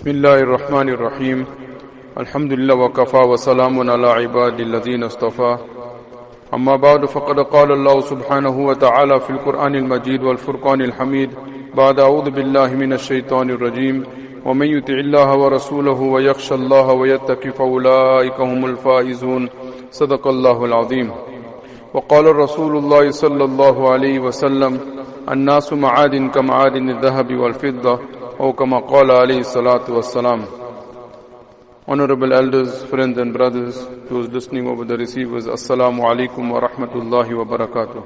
بسم الله الرحمن الرحيم الحمد لله وكفى وسلام على عباد الذين اصطفى أما بعد فقد قال الله سبحانه وتعالى في القرآن المجيد والفرقان الحميد بعد أعوذ بالله من الشيطان الرجيم ومن يطع الله ورسوله ويخشى الله ويتقي فأولئك هم الفائزون صدق الله العظيم وقال الرسول الله صلى الله عليه وسلم الناس معادن كمعادن الذهب والفضة أو كما قال عليه الصلاة والسلام. Honorable elders, friends and brothers, those listening over the receivers, Assalamu alaikum wa rahmatullahi wa barakatuh.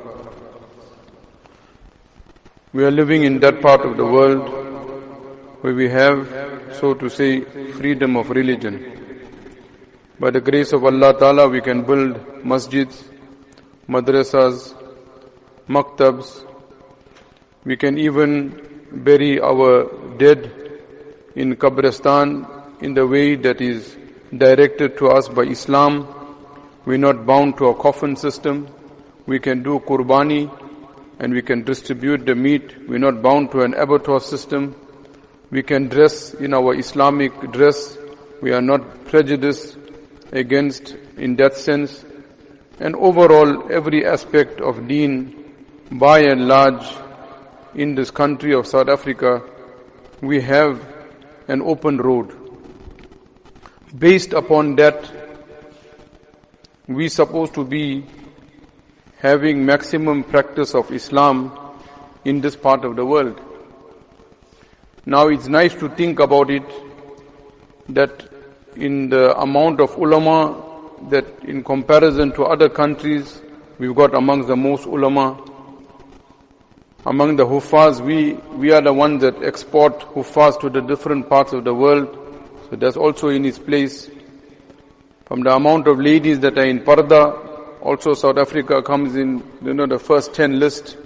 We are living in that part of the world where we have, so to say, freedom of religion. By the grace of Allah Ta'ala, we can build masjids, madrasas, maktabs. We can even bury our dead in Qabristan in the way that is directed to us by Islam. We're not bound to a coffin system. We can do qurbani and we can distribute the meat. We're not bound to an abattoir system. We can dress in our Islamic dress. We are not prejudiced against in that sense. And overall, every aspect of deen, by and large, in this country of South Africa, we have an open road. Based upon that, we're supposed to be having maximum practice of Islam in this part of the world. Now it's nice to think about it, that in the amount of ulama, that in comparison to other countries, we've got amongst the most ulama. Among the Huffaz, we are the ones that export Huffaz to the different parts of the world. So that's also in its place. From the amount of ladies that are in Parda, also South Africa comes in, the first 10 list.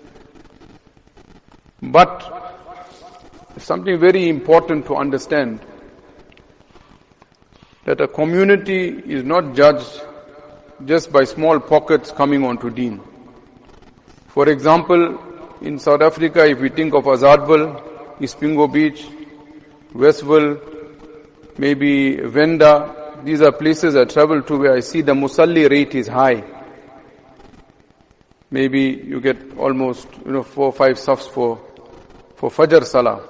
But something very important to understand, that a community is not judged just by small pockets coming onto deen. For example, in South Africa, if we think of Azadville, Ispingo Beach, Westville, maybe Venda, these are places I travel to where I see the Musalli rate is high. Maybe you get almost 4 or 5 safs for Fajr Salah.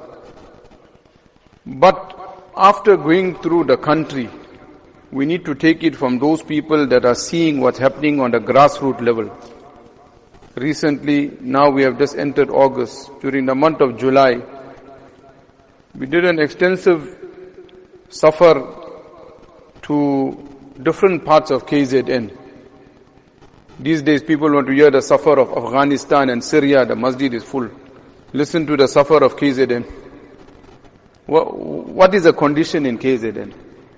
But after going through the country, we need to take it from those people that are seeing what's happening on the grassroots level. Recently, now we have just entered August. During the month of July, we did an extensive safar to different parts of KZN. These days people want to hear the safar of Afghanistan and Syria. The masjid is full. Listen to the safar of KZN. What is the condition in KZN?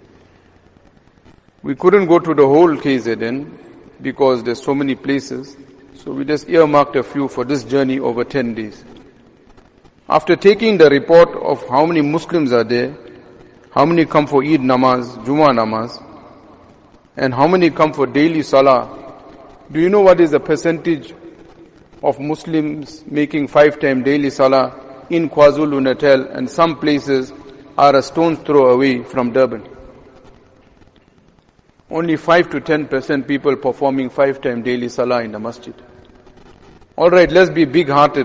We couldn't go to the whole KZN because there's so many places. So we just earmarked a few for this journey over 10 days. After taking the report of how many Muslims are there, how many come for Eid namaz, Jummah namaz, and how many come for daily salah, do you know what is the percentage of Muslims making 5-time daily salah in KwaZulu-Natal, and some places are a stone's throw away from Durban? Only 5 to 10% people performing 5-time daily salah in the masjid. Alright, let's be big-hearted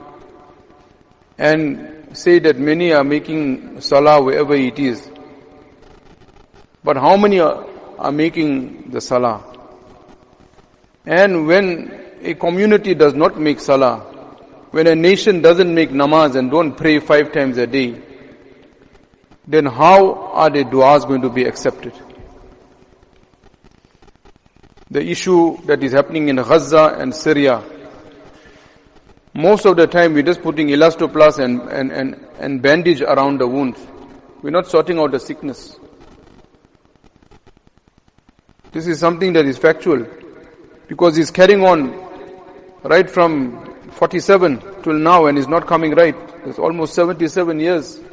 and say that many are making salah wherever it is. But how many are making the salah? And when a community does not make salah, when a nation doesn't make namaz and don't pray 5 times a day, then how are the du'as going to be accepted? The issue that is happening in Gaza and Syria, most of the time we're just putting elastoplast and bandage around the wounds. We're not sorting out the sickness. This is something that is factual, because it's carrying on right from 47 till now and is not coming right. It's almost 77 years.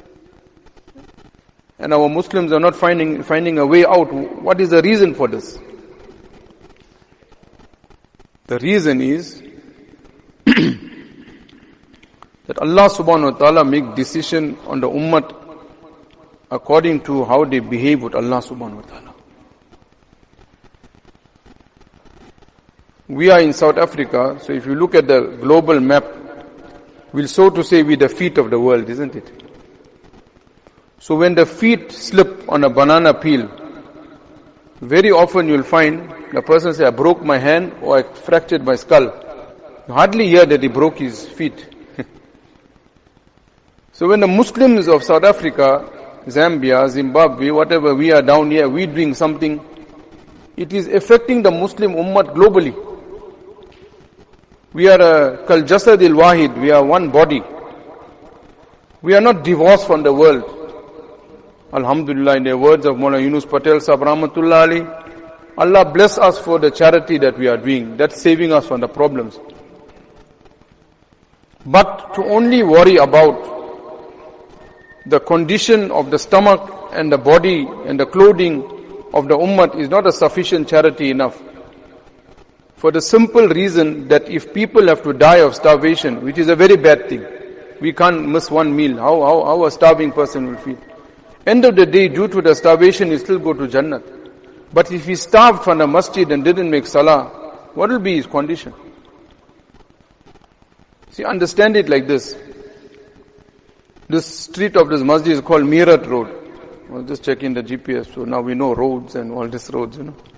And our Muslims are not finding a way out. What is the reason for this? The reason is that Allah subhanahu wa ta'ala make decision on the ummah according to how they behave with Allah subhanahu wa ta'ala. We are in South Africa, so if you look at the global map, we'll so to say be the feet of the world, isn't it? So when the feet slip on a banana peel, very often you'll find the person say, I broke my hand or I fractured my skull. You hardly hear that he broke his feet. So when the Muslims of South Africa, Zambia, Zimbabwe, whatever, we are down here, we doing something, it is affecting the Muslim Ummah globally. We are a Kal Jasad il Wahid, we are one body. We are not divorced from the world. Alhamdulillah, in the words of Maulana Yunus Patel Sahib Rahmatullah Ali, Allah bless us for the charity that we are doing. That's saving us from the problems. But to only worry about the condition of the stomach and the body and the clothing of the ummah is not a sufficient charity enough. For the simple reason that if people have to die of starvation, which is a very bad thing, we can't miss one meal. How a starving person will feel? End of the day, due to the starvation, he still go to Jannah. But if he starved from the masjid and didn't make salah, what will be his condition? See, understand it like this. This street of this masjid is called Meerut Road. I was just checking the GPS, so now we know roads and all these roads,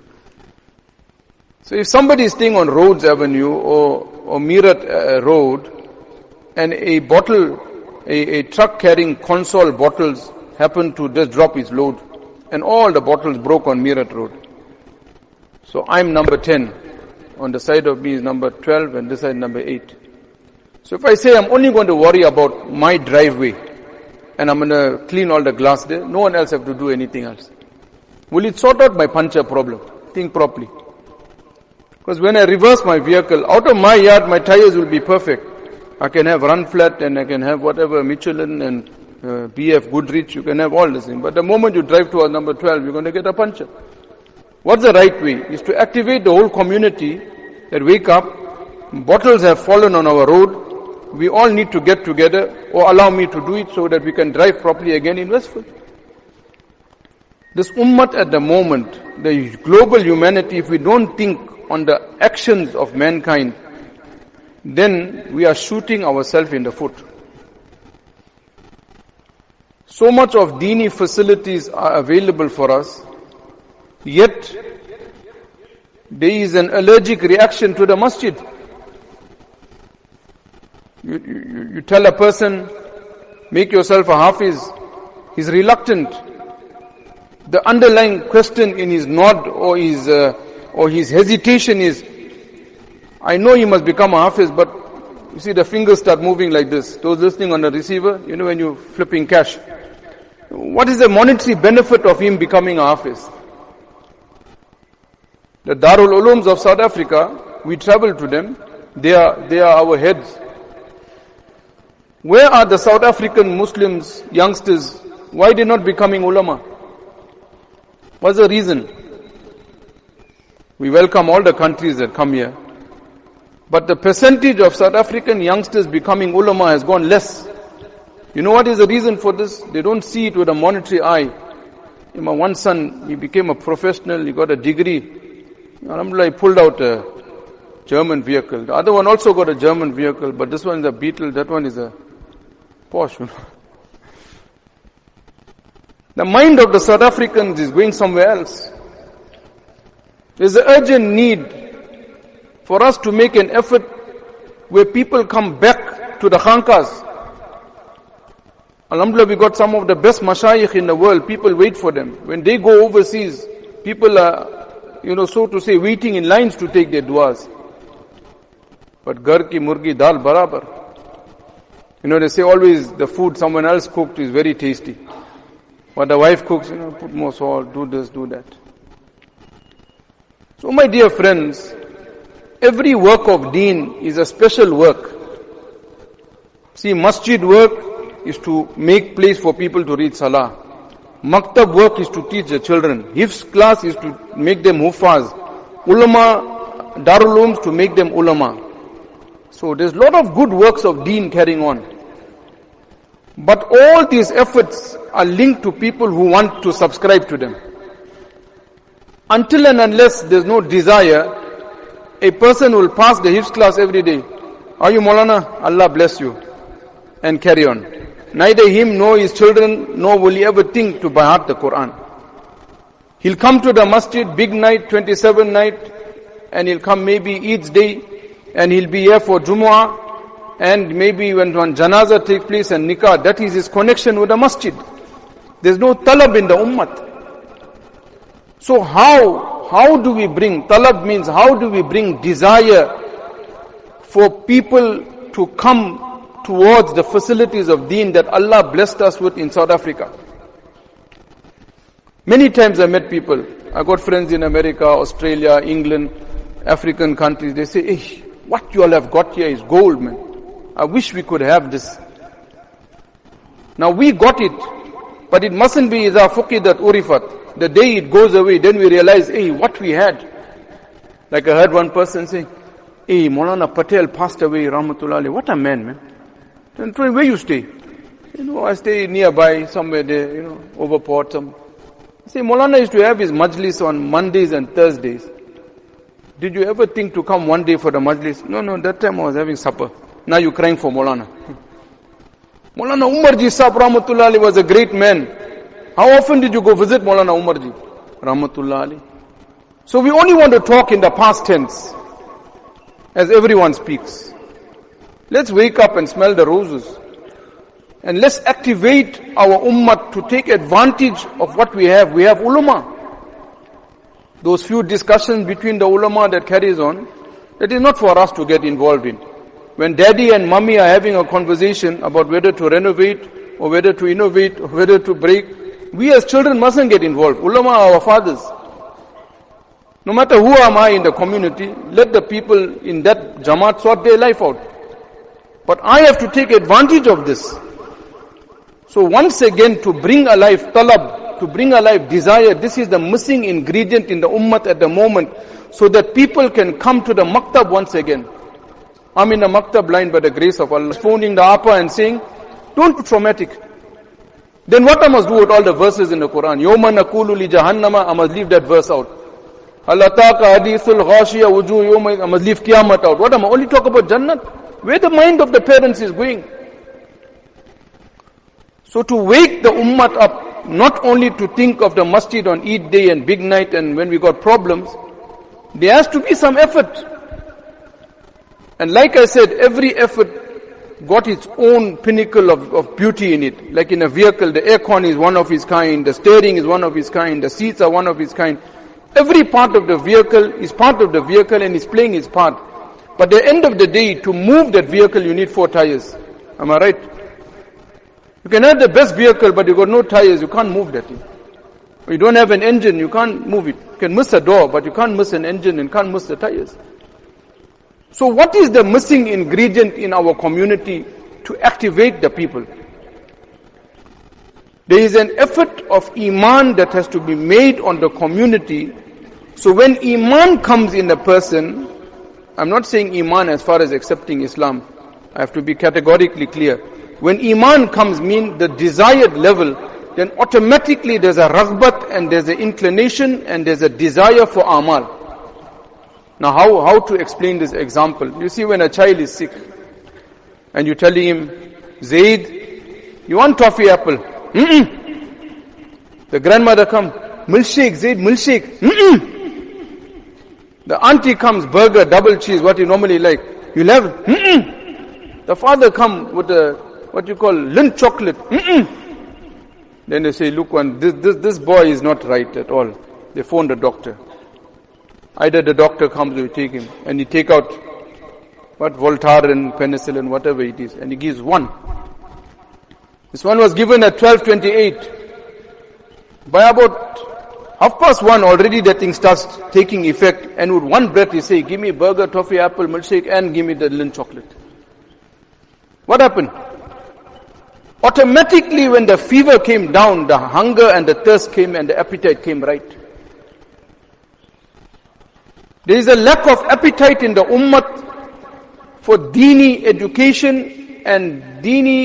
So if somebody is staying on Rhodes Avenue or Meerut Road and a bottle, a truck carrying console bottles happened to just drop its load and all the bottles broke on Meerut Road. So I'm number 10. On the side of me is number 12 and this side number 8. So if I say I'm only going to worry about my driveway and I'm going to clean all the glass there, no one else have to do anything else. Will it sort out my puncture problem? Think properly. Because when I reverse my vehicle, out of my yard, my tires will be perfect. I can have run flat and I can have whatever, Michelin and BF Goodrich, you can have all this thing. But the moment you drive towards number 12, you're going to get a puncture. What's the right way? Is to activate the whole community that wake up, bottles have fallen on our road, we all need to get together or allow me to do it so that we can drive properly again in Westfield. This ummah at the moment, the global humanity, if we don't think on the actions of mankind, then we are shooting ourselves in the foot. So much of dini facilities are available for us, yet there is an allergic reaction to the masjid. You tell a person, make yourself a hafiz, he's reluctant. The underlying question in his nod or his hesitation is, I know he must become a hafiz, but you see the fingers start moving like this. Those listening on the receiver, when you're flipping cash. What is the monetary benefit of him becoming a hafiz? The Darul Ulooms of South Africa, we travel to them, they are our heads. Where are the South African Muslims, youngsters? Why they not becoming ulama? What's the reason? We welcome all the countries that come here. But the percentage of South African youngsters becoming ulama has gone less. You know what is the reason for this? They don't see it with a monetary eye. My one son, he became a professional, he got a degree. Alhamdulillah, he pulled out a German vehicle. The other one also got a German vehicle, but this one is a Beetle, that one is a Porsche. The mind of the South Africans is going somewhere else. There's an urgent need for us to make an effort where people come back to the khankas. Alhamdulillah, we got some of the best mashayikh in the world. People wait for them. When they go overseas, people are, so to say, waiting in lines to take their duas. But gar ki murgi dal barabar. They say always the food someone else cooked is very tasty. But the wife cooks, put more salt, do this, do that. So my dear friends, every work of deen is a special work. See, masjid work is to make place for people to read salah. Maktab work is to teach the children. Hifz class is to make them huffaz. Ulama, Darul Ulooms to make them ulama. So there's a lot of good works of deen carrying on. But all these efforts are linked to people who want to subscribe to them. Until and unless there's no desire, a person will pass the Hifz class every day. Are you Maulana? Allah bless you. And carry on. Neither him nor his children, nor will he ever think to by heart the Quran. He'll come to the masjid, big night, 27 night, and he'll come maybe each day, and he'll be here for Jumu'ah, and maybe when janazah takes place and nikah, that is his connection with the masjid. There's no talab in the ummah. So how do we bring, talab means how do we bring desire for people to come towards the facilities of deen that Allah blessed us with in South Africa? Many times I met people, I got friends in America, Australia, England, African countries, they say, hey, what you all have got here is gold, man. I wish we could have this. Now we got it, but it mustn't be إِذَا فُقِدَتْ urifat. The day it goes away, then we realize, hey, what we had. Like I heard one person say, hey, Maulana Patel passed away, Rahmatullah alayhi. What a man. Then where you stay? I stay nearby, somewhere there, over Port. Say, Maulana used to have his majlis on Mondays and Thursdays. Did you ever think to come one day for the majlis? No, that time I was having supper. Now you're crying for Maulana. Maulana Umarji Sahib Rahmatullah alayhi was a great man. How often did you go visit Maulana Umarji Rahmatullah alayhi? So we only want to talk in the past tense, as everyone speaks. Let's wake up and smell the roses. And let's activate our ummah to take advantage of what we have. We have ulama. Those few discussions between the ulama that carries on, that is not for us to get involved in. When daddy and mommy are having a conversation about whether to renovate or whether to innovate or whether to break, we as children mustn't get involved. Ulama are our fathers. No matter who am I in the community, let the people in that Jamaat sort their life out. But I have to take advantage of this. So once again, to bring alive talab, to bring alive desire, this is the missing ingredient in the ummah at the moment, so that people can come to the maktab once again. I'm in the maktab line by the grace of Allah, phoning the apa and saying, don't be traumatic. Then what I must do with all the verses in the Quran? Yawma naqulu li jahannama, I must leave that verse out. Hal ataka hadithul ghashiya wujuh yawma, I must leave Qiyamah out. What am I only talk about Jannat? Where the mind of the parents is going. So to wake the ummah up, not only to think of the masjid on Eid day and big night and when we got problems, there has to be some effort. And like I said, every effort got its own pinnacle of beauty in it. Like in a vehicle, the aircon is one of its kind, the steering is one of its kind, the seats are one of its kind. Every part of the vehicle is part of the vehicle and is playing its part. But at the end of the day, to move that vehicle, you need 4 tires. Am I right? You can have the best vehicle, but you got no tires, you can't move that thing. Or you don't have an engine, you can't move it. You can miss a door, but you can't miss an engine and can't miss the tires. So what is the missing ingredient in our community to activate the people? There is an effort of iman that has to be made on the community. So when iman comes in a person, I'm not saying iman as far as accepting Islam. I have to be categorically clear. When iman comes, mean the desired level, then automatically there's a raghbat and there's an inclination and there's a desire for amal. Now how to explain this example? You see, when a child is sick and you're telling him, Zaid, you want toffee apple? The grandmother comes, milkshake, Zaid, milkshake. The auntie comes, burger, double cheese, what you normally like. You'll have, The father comes with what you call Lindt chocolate. Then they say, look, this boy is not right at all. They phone the doctor. Either the doctor comes or you take him, and he take out Voltaren, penicillin, whatever it is, and he gives one. This one was given at 12:28. By about 1:30 already that thing starts taking effect, and with one breath he say, give me burger, toffee, apple, milkshake, and give me the Lindt chocolate. What happened? Automatically when the fever came down, the hunger and the thirst came and the appetite came right. There is a lack of appetite in the ummah for dini education and dini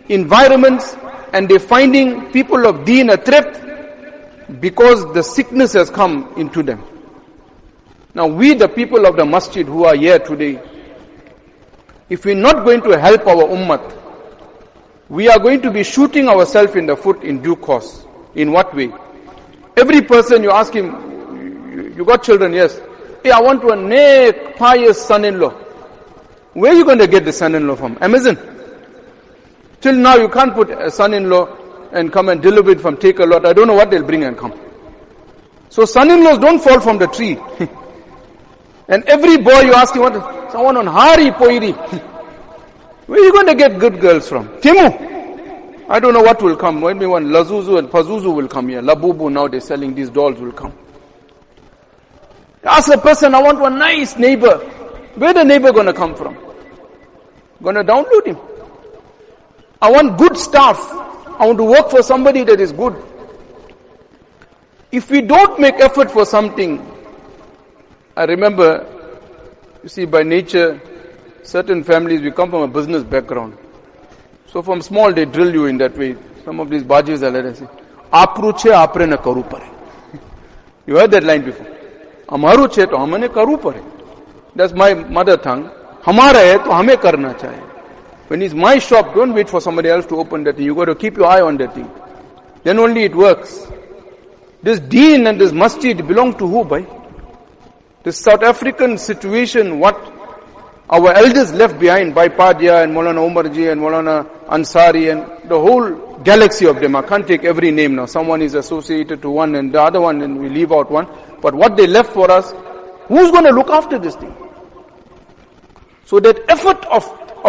environments and they're finding people of deen a threat because the sickness has come into them. Now we, the people of the masjid who are here today, if we're not going to help our ummah, we are going to be shooting ourselves in the foot in due course. In what way? Every person you ask him, you got children? Yes. Hey, I want to make pious son-in-law. Where are you going to get the son-in-law from? Amazon? Till now you can't put a son-in-law and come and deliver it from Take a Lot. I don't know what they'll bring and come. So son-in-laws don't fall from the tree. And every boy you ask him, what? Someone on Hari Poiri. Where are you going to get good girls from? Timu. I don't know what will come. Maybe one Lazuzu and Pazuzu will come here. Labubu, now they're selling these dolls, will come. Ask a person, I want one nice neighbor. Where the neighbor going to come from? Going to download him. I want good staff. I want to work for somebody that is good. If we don't make effort for something, I remember, you see, by nature, certain families, we come from a business background. So from small, they drill you in that way. Some of these bajis are like say, Apruche apre na karu pare. You heard that line before. Amaru che to hamane karu pare. That's my mother tongue. Hamara hai to hame karna chahiye. When it's my shop, don't wait for somebody else to open that thing. You got to keep your eye on that thing. Then only it works. This deen and this masjid belong to who, bhai? This South African situation, what our elders left behind by Padia and Maulana Umarji and Maulana Ansari and the whole galaxy of them. I can't take every name now. Someone is associated to one and the other one and we leave out one. But what they left for us, who's going to look after this thing? So that effort of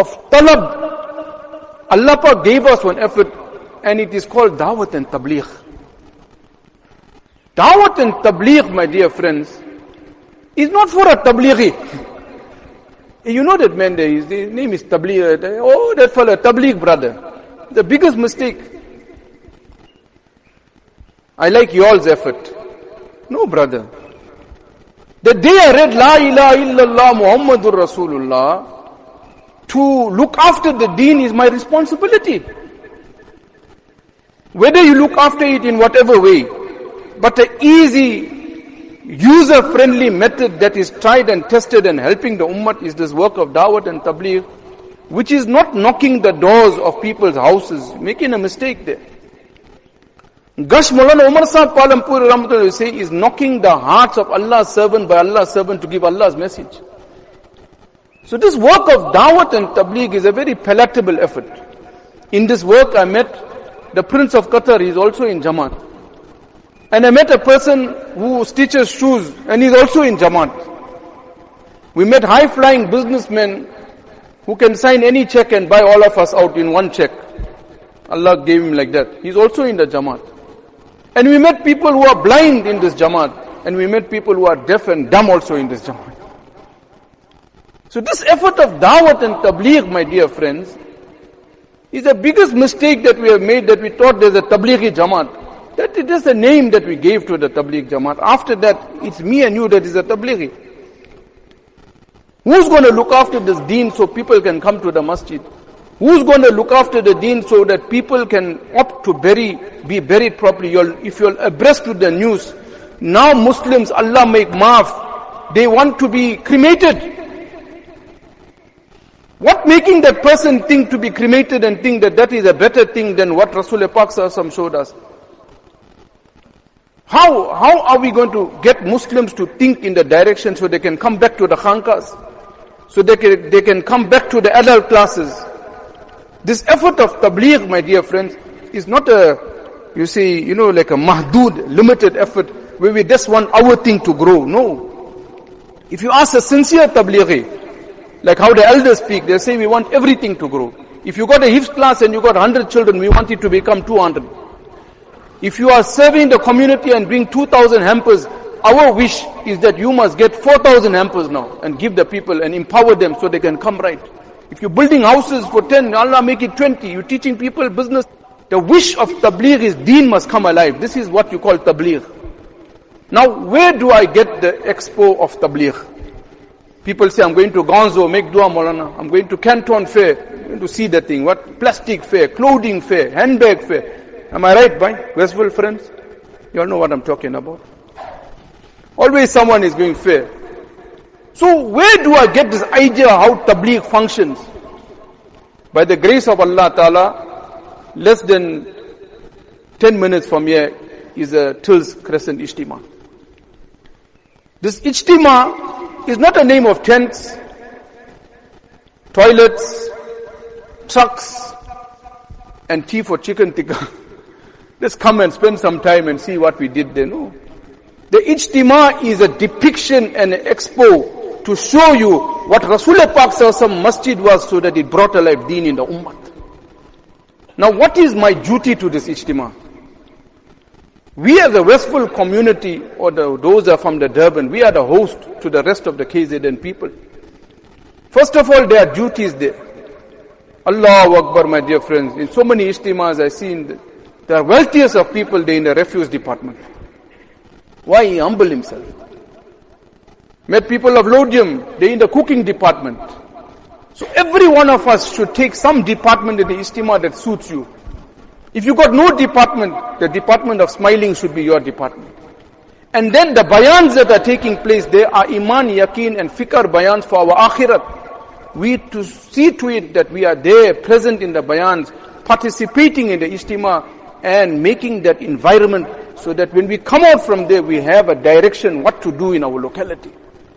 talab, Allah Pak gave us one effort and it is called Dawat and Tabligh. Dawat and Tabligh, my dear friends, is not for a Tablighi. You know that man there, his name is Tabligh. Oh, that fellow, Tabligh brother. The biggest mistake. I like y'all's effort. No, brother. The day I read La ilaha illallah Muhammadur Rasulullah, to look after the deen is my responsibility. Whether you look after it in whatever way, but an easy, user-friendly method that is tried and tested and helping the ummah is this work of Dawat and Tabligh, which is not knocking the doors of people's houses, making a mistake there. Gash Maulana Umar Sahib Palampur Rahmatullah say is knocking the hearts of Allah's servant by Allah's servant to give Allah's message. So this work of Dawat and Tabligh is a very palatable effort. In this work I met the Prince of Qatar, he is also in Jamaat. And I met a person who stitches shoes and he's also in Jamaat. We met high-flying businessmen who can sign any check and buy all of us out in one check. Allah gave him like that. He's also in the Jamaat. And we met people who are blind in this Jamaat. And we met people who are deaf and dumb also in this Jamaat. So this effort of Dawat and Tabligh, my dear friends, is the biggest mistake that we have made, that we thought there's a Tablighi Jamaat. That it is the name that we gave to the Tabligh Jamaat. After that, it's me and you that is a Tablighi. Who's going to look after this deen so people can come to the masjid? Who's going to look after the deen so that people can opt to be buried properly? If you're abreast with the news, now Muslims, Allah make maaf, they want to be cremated. What making that person think to be cremated and think that that is a better thing than what Rasulullah Pak Sallallahu showed us? How are we going to get Muslims to think in the direction so they can come back to the khankas? So they can come back to the adult classes. This effort of Tabligh, my dear friends, is not like a mahdud, limited effort where we just want our thing to grow. No. If you ask a sincere Tablighi, like how the elders speak, they say we want everything to grow. If you got a Hifz class and you got 100 children, we want it to become 200. If you are serving the community and bring 2,000 hampers, our wish is that you must get 4,000 hampers now and give the people and empower them so they can come right. If you're building houses for 10, Allah make it 20. You're teaching people business. The wish of Tabligh is deen must come alive. This is what you call Tabligh. Now, where do I get the expo of Tabligh? People say, I'm going to Gonzo, make dua Maulana. I'm going to Canton Fair. Going to see that thing. What? Plastic fair, clothing fair, handbag fair. Am I right, boy? Westfield friends? You all know what I'm talking about. Always someone is going fair. So where do I get this idea how Tabligh functions? By the grace of Allah Ta'ala, less than 10 minutes from here is a Tills Crescent Ijtima. This Ijtima is not a name of tents, toilets, trucks, and tea for chicken tikka. Let's come and spend some time and see what we did there. No. The Ijtima is a depiction and an expo to show you what Rasulullah Pak Sallallahu Masjid was, so that it brought alive deen in the ummah. Now what is my duty to this Ijtima? We as a Westfield community, or those are from the Durban, we are the host to the rest of the KZN people. First of all, there are duties there. Allahu Akbar, my dear friends. In so many Ijtimas I've seen, the wealthiest of people, they're in the refuse department. Why? He humbled himself. Met people of Lodium, they're in the cooking department. So every one of us should take some department in the Ijtima that suits you. If you got no department, the department of smiling should be your department. And then the bayans that are taking place, they are iman, yaqeen and fikr bayans for our akhirat. We to see to it that we are there, present in the bayans, participating in the Ijtima and making that environment so that when we come out from there, we have a direction what to do in our locality.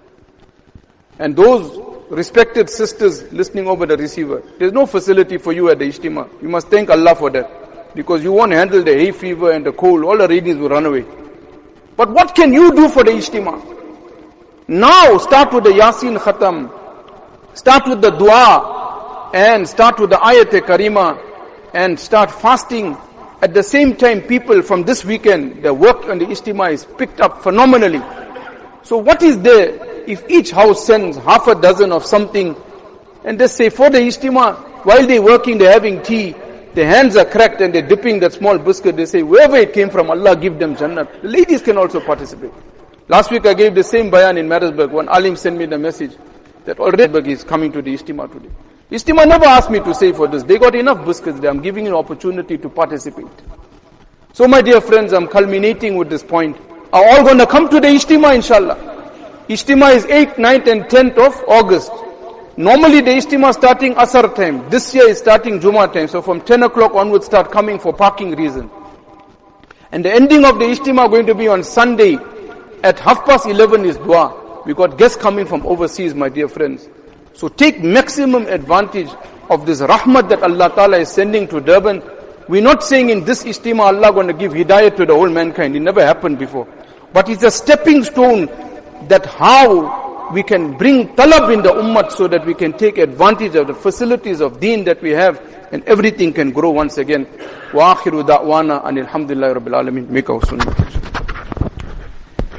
And those respected sisters listening over the receiver, there's no facility for you at the Ijtima. You must thank Allah for that. Because you won't handle the hay fever and the cold, all the ladies will run away. But what can you do for the Ijtima? Now start with the Yasin Khatam, start with the dua, and start with the Ayat Karima, and start fasting. At the same time, people from this weekend, the work on the Ijtima is picked up phenomenally. So what is there if each house sends half a dozen of something, and they say for the Ijtima, while they're working, they're having tea, their hands are cracked and they're dipping that small biscuit, they say, wherever it came from, Allah give them Jannat. The ladies can also participate. Last week I gave the same bayan in Maritzburg. One alim sent me the message that already is coming to the Ijtima today. Ijtima never asked me to say for this. They got enough biscuits there. I'm giving you an opportunity to participate. So my dear friends, I'm culminating with this point. Are all going to come to the Ijtima, inshallah? Ijtima is 8th, 9th and 10th of August. Normally the Ijtima starting Asar time. This year is starting Jummah time. So from 10 o'clock onwards start coming for parking reason. And the ending of the Ijtima going to be on Sunday at 11:30 is dua. We got guests coming from overseas, my dear friends. So take maximum advantage of this rahmat that Allah Ta'ala is sending to Durban. We're not saying in this Ijtima Allah going to give hidayah to the whole mankind. It never happened before. But it's a stepping stone that how we can bring talab in the ummah so that we can take advantage of the facilities of deen that we have and everything can grow once again. Wa akhiru da'wana anil hamdulillahi rabbil alamin. Make our sunnah.